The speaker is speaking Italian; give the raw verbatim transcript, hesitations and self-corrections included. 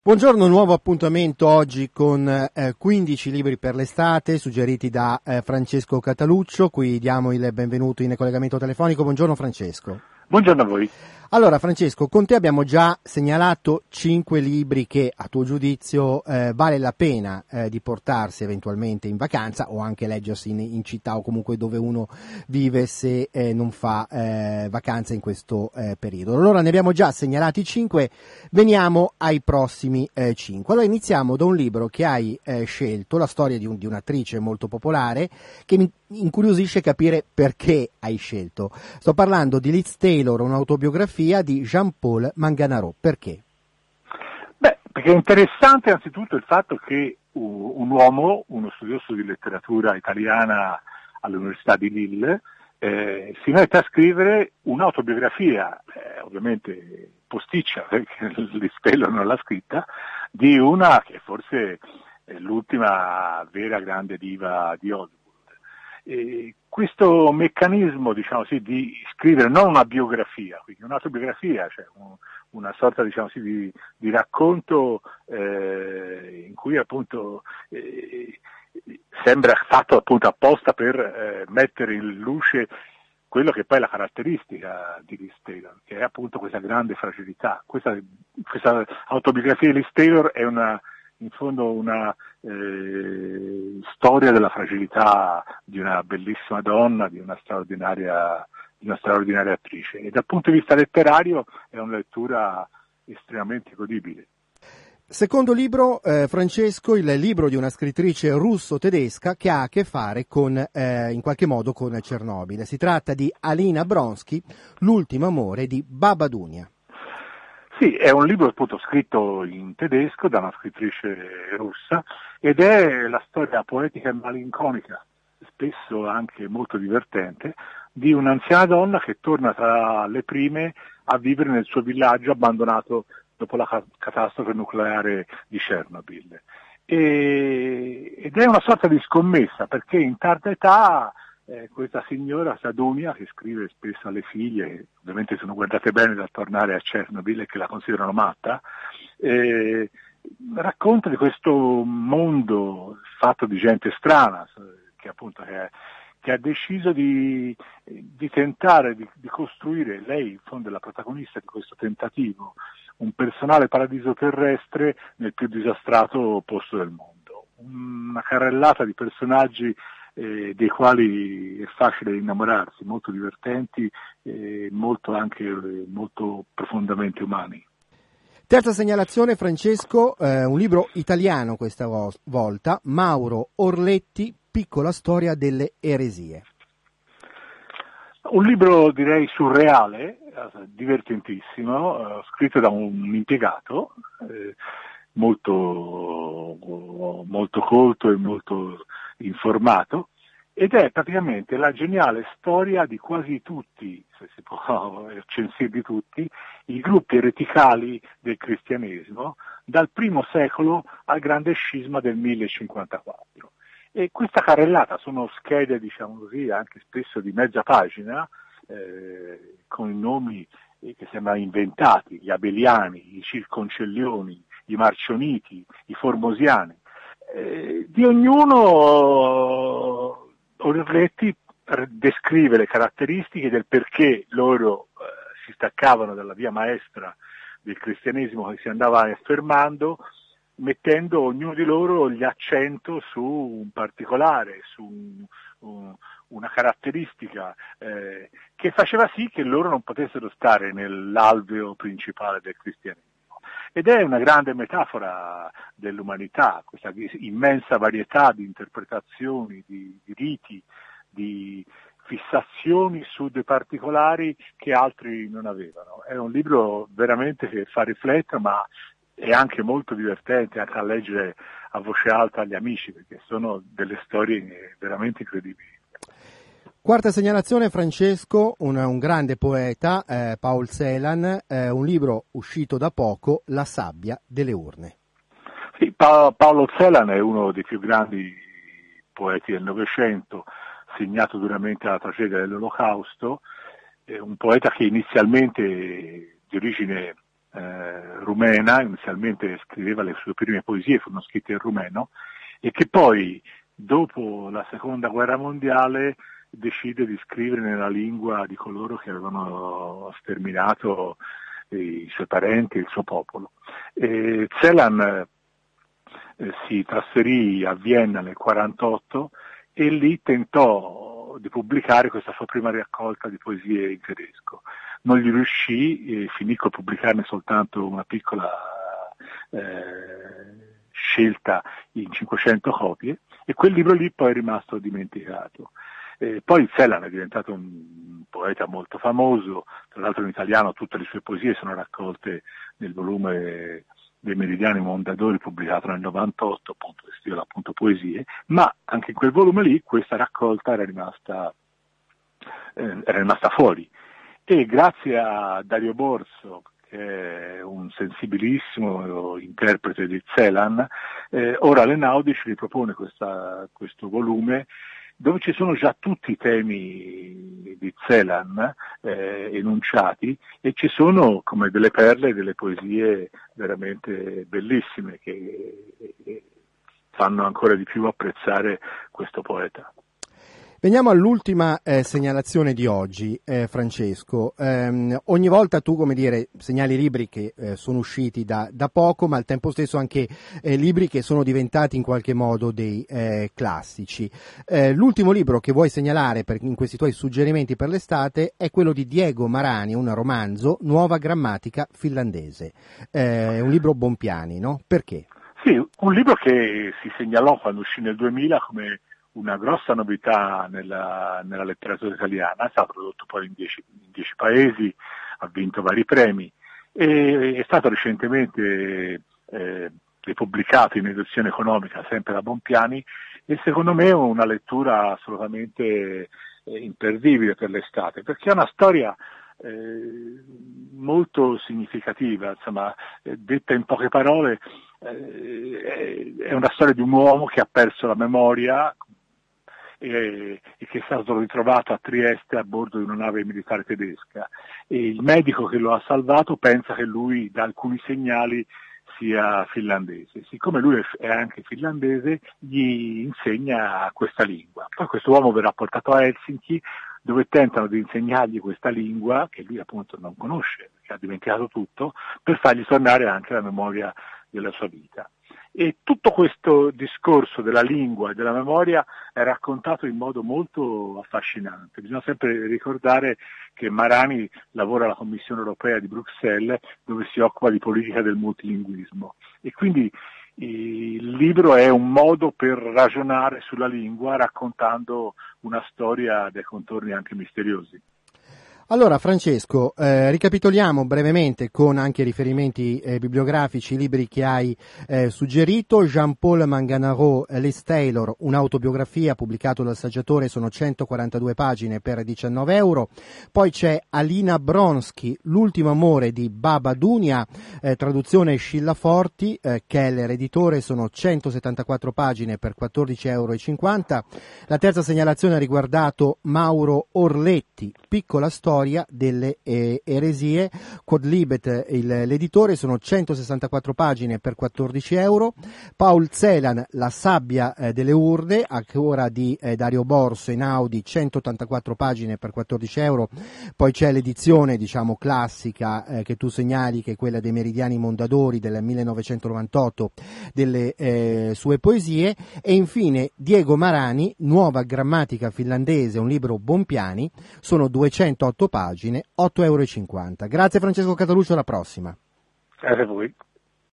Buongiorno, nuovo appuntamento oggi con eh, quindici libri per l'estate suggeriti da eh, Francesco Cataluccio. Qui diamo il benvenuto in collegamento telefonico. Buongiorno Francesco. Buongiorno a voi. Allora Francesco, con te abbiamo già segnalato cinque libri che a tuo giudizio eh, vale la pena eh, di portarsi eventualmente in vacanza o anche leggersi in, in città o comunque dove uno vive se eh, non fa eh, vacanza in questo eh, periodo. Allora ne abbiamo già segnalati cinque, veniamo ai prossimi eh, cinque. Allora iniziamo da un libro che hai eh, scelto, la storia di, un, di un'attrice molto popolare che mi incuriosisce capire perché hai scelto. Sto parlando di Liz Taylor, un'autobiografia di Jean-Paul Manganaro. Perché? Beh, perché è interessante anzitutto il fatto che un uomo, uno studioso di letteratura italiana all'Università di Lille, eh, si mette a scrivere un'autobiografia, eh, ovviamente posticcia, perché Liz Taylor non l'ha scritta, di una che forse è l'ultima vera grande diva di Hollywood. E questo meccanismo, diciamo sì, di scrivere non una biografia, quindi un'autobiografia, cioè un, una sorta, diciamo sì, di, di racconto eh, in cui appunto eh, sembra fatto appunto apposta per eh, mettere in luce quello che poi è la caratteristica di Liz Taylor, che è appunto questa grande fragilità. Questa, questa autobiografia di Liz Taylor è una in fondo una eh, storia della fragilità di una bellissima donna, di una straordinaria, di una straordinaria attrice. E dal punto di vista letterario è una lettura estremamente godibile. Secondo libro, eh, Francesco, il libro di una scrittrice russo-tedesca che ha a che fare con, eh, in qualche modo con Cernobile. Si tratta di Alina Bronsky, L'ultimo amore di Baba Dunia. Sì, è un libro appunto scritto in tedesco da una scrittrice russa ed è la storia poetica e malinconica, spesso anche molto divertente, di un'anziana donna che torna tra le prime a vivere nel suo villaggio abbandonato dopo la ca- catastrofe nucleare di Chernobyl. E, ed è una sorta di scommessa perché in tarda età Eh, questa signora Sadunia, che scrive spesso alle figlie, che ovviamente sono guardate bene dal tornare a Chernobyl e che la considerano matta, eh, racconta di questo mondo fatto di gente strana, che appunto che, che ha deciso di, di tentare di, di costruire, lei in fondo è la protagonista di questo tentativo, un personale paradiso terrestre nel più disastrato posto del mondo. Una carrellata di personaggi Eh, dei quali è facile innamorarsi, molto divertenti e molto anche eh, molto profondamente umani. Terza segnalazione, Francesco, eh, un libro italiano questa vo- volta, Mauro Orletti, Piccola storia delle eresie. Un libro direi surreale, eh, divertentissimo, eh, scritto da un impiegato eh, molto, molto colto e molto informato, ed è praticamente la geniale storia di quasi tutti, se si può censire di tutti, i gruppi ereticali del cristianesimo dal primo secolo al grande scisma del millecinquantaquattro. E questa carrellata sono schede, diciamo così, anche spesso di mezza pagina, eh, con i nomi eh, che sembrano inventati, gli abeliani, i circoncellioni, i marcioniti, i formosiani. Eh, di ognuno Orletti descrive le caratteristiche del perché loro eh, si staccavano dalla via maestra del cristianesimo che si andava affermando, mettendo ognuno di loro gli accento su un particolare, su un, un, una caratteristica eh, che faceva sì che loro non potessero stare nell'alveo principale del cristianesimo. Ed è una grande metafora dell'umanità, questa immensa varietà di interpretazioni, di, di riti, di fissazioni su dei particolari che altri non avevano. È un libro veramente che fa riflettere, ma è anche molto divertente anche a leggere a voce alta agli amici, perché sono delle storie veramente incredibili. Quarta segnalazione, Francesco, un, un grande poeta, eh, Paul Celan, eh, un libro uscito da poco, La sabbia delle urne. Sì, pa- Paolo Celan è uno dei più grandi poeti del Novecento, segnato duramente dalla tragedia dell'Olocausto, è un poeta che inizialmente di origine eh, rumena, inizialmente scriveva le sue prime poesie, furono scritte in rumeno, e che poi, dopo la seconda guerra mondiale, decide di scrivere nella lingua di coloro che avevano sterminato i suoi parenti e il suo popolo. E Celan eh, si trasferì a Vienna nel quarantotto e lì tentò di pubblicare questa sua prima raccolta di poesie in tedesco. Non gli riuscì e finì col pubblicarne soltanto una piccola eh, scelta in cinquecento copie, e quel libro lì poi è rimasto dimenticato. Eh, poi Celan è diventato un poeta molto famoso, tra l'altro in italiano tutte le sue poesie sono raccolte nel volume dei Meridiani Mondadori pubblicato nel novantotto, appunto, che si intitola appunto Poesie, ma anche in quel volume lì questa raccolta era rimasta, eh, era rimasta fuori. E grazie a Dario Borso, che è un sensibilissimo interprete di Celan, eh, ora l'Einaudi ci ripropone questa, questo volume dove ci sono già tutti i temi di Celan eh, enunciati, e ci sono come delle perle, delle poesie veramente bellissime che eh, fanno ancora di più apprezzare questo poeta. Veniamo all'ultima eh, segnalazione di oggi, eh, Francesco. Eh, ogni volta tu, come dire, segnali libri che eh, sono usciti da, da poco, ma al tempo stesso anche eh, libri che sono diventati in qualche modo dei eh, classici. Eh, l'ultimo libro che vuoi segnalare per, in questi tuoi suggerimenti per l'estate è quello di Diego Marani, un romanzo, Nuova grammatica finlandese. Eh, è un libro Bompiani, no? Perché? Sì, un libro che si segnalò quando uscì nel duemila come una grossa novità nella, nella letteratura italiana. È stato prodotto poi in dieci, in dieci paesi, ha vinto vari premi e è stato recentemente eh, ripubblicato in edizione economica sempre da Bompiani, e secondo me è una lettura assolutamente eh, imperdibile per l'estate, perché è una storia eh, molto significativa, insomma, eh, detta in poche parole, eh, è una storia di un uomo che ha perso la memoria e che è stato ritrovato a Trieste a bordo di una nave militare tedesca, e il medico che lo ha salvato pensa che lui da alcuni segnali sia finlandese. Siccome lui è anche finlandese, gli insegna questa lingua. Poi questo uomo verrà portato a Helsinki, dove tentano di insegnargli questa lingua che lui appunto non conosce, che ha dimenticato tutto, per fargli tornare anche la memoria della sua vita. E tutto questo discorso della lingua e della memoria è raccontato in modo molto affascinante. Bisogna sempre ricordare che Marani lavora alla Commissione Europea di Bruxelles, dove si occupa di politica del multilinguismo, e quindi il libro è un modo per ragionare sulla lingua raccontando una storia dai contorni anche misteriosi. Allora Francesco, eh, ricapitoliamo brevemente con anche riferimenti eh, bibliografici i libri che hai eh, suggerito. Jean-Paul Manganaro, Les Taylor, un'autobiografia, pubblicato dal Saggiatore, sono centoquarantadue pagine per diciannove euro. Poi c'è Alina Bronsky, L'ultimo amore di Baba Dunia, eh, traduzione Scilla Forti, eh, Keller editore, sono centosettantaquattro pagine per quattordici euro e cinquanta. La terza segnalazione ha riguardato Mauro Orletti, Piccola storia delle eh, eresie, Quodlibet il, l'editore, sono centosessantaquattro pagine per quattordici euro. Paul Celan, La sabbia eh, delle urne, a cura di eh, Dario Borso, Einaudi, centottantaquattro pagine per quattordici euro. Poi c'è l'edizione, diciamo, classica eh, che tu segnali, che è quella dei Meridiani Mondadori del millenovecentonovantotto, delle eh, sue poesie. E infine Diego Marani, Nuova grammatica finlandese, un libro Bompiani, sono duecentootto pagine, otto euro e cinquanta. Grazie Francesco Cataluccio, alla prossima. Grazie a voi.